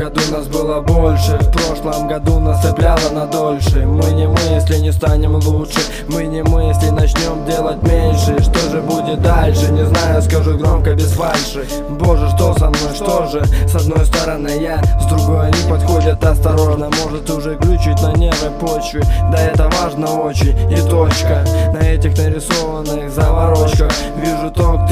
году нас было больше, в прошлом году нас цепляло на дольше. Мы не мы, если не станем лучше, мы не мы, если начнем делать меньше. Что же будет дальше, не знаю, скажу громко без фальши. Боже, что со мной, что же? С одной стороны я, с другой они подходят осторожно. Может уже глючить на нервной почве, да это важно очень, и точка. На этих нарисованных заварочках вижу ток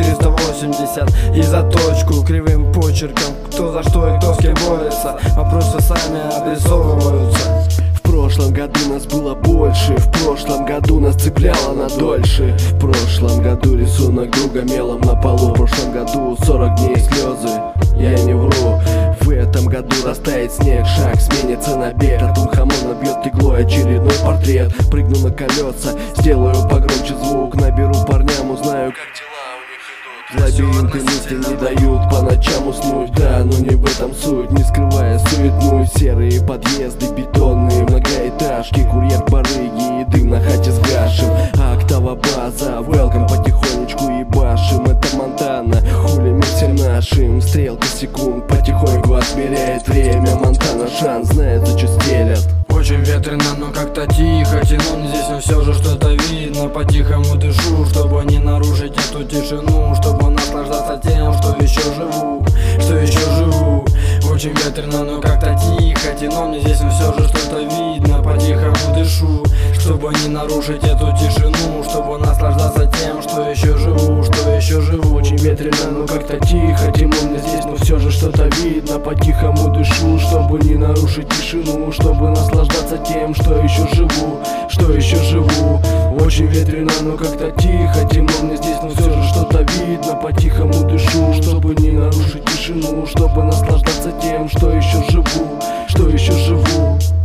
380 и заточку кривым почерком. Кто за что и кто с кем борется, вопросы сами обрисовываются. В прошлом году нас было больше, в прошлом году нас цепляло на дольше. В прошлом году рисунок друга мелом на полу, в прошлом году 40 дней слезы, я не вру. В этом году растает снег, шаг сменится на бег. Тутанхамон набьет иглой очередной портрет. Прыгну на колеса, сделаю погромче звук, наберу парням, узнаю, как дела у них идут. Лабиринты мысли не дают по ночам уснуть, да, но не в этом суть. Не скрывая суетную, серые подъезды, бетонные многоэтажки, курьер барыги и дым на хате с гашем. Октава база, велком, потихонечку ебашим. Это Монтана, хули мир всем нашим. Стрелка секунд потихоньку отмеряет время. Монтана шанс знает, за что стелят. Очень ветрено, но как-то тихо, тяну здесь, но все же что-то видно. По-тихому дышу, чтобы не нарушить эту тишину, чтобы наслаждаться тем, что еще живу, что еще живу. Очень ветрено, но как-то тихо, тяну мне здесь, но все же что-то видно. По-тихому дышу, чтобы не нарушить эту тишину, чтобы наслаждаться тем, что еще живу, что еще живу. Очень ветрено, но как-то тихо, тяну мне здесь, но все же что-то видно. По-тихому дышу, чтобы не нарушить тишину, чтобы наслаждаться тем, что еще живу, что еще живу. Очень ветрено, но как-то тихо, тяну мне здесь, но все же что-то видно. По-тихому дышу, чтобы не нарушить тишину, чтобы наслаждаться тем, что еще живу, что еще живу.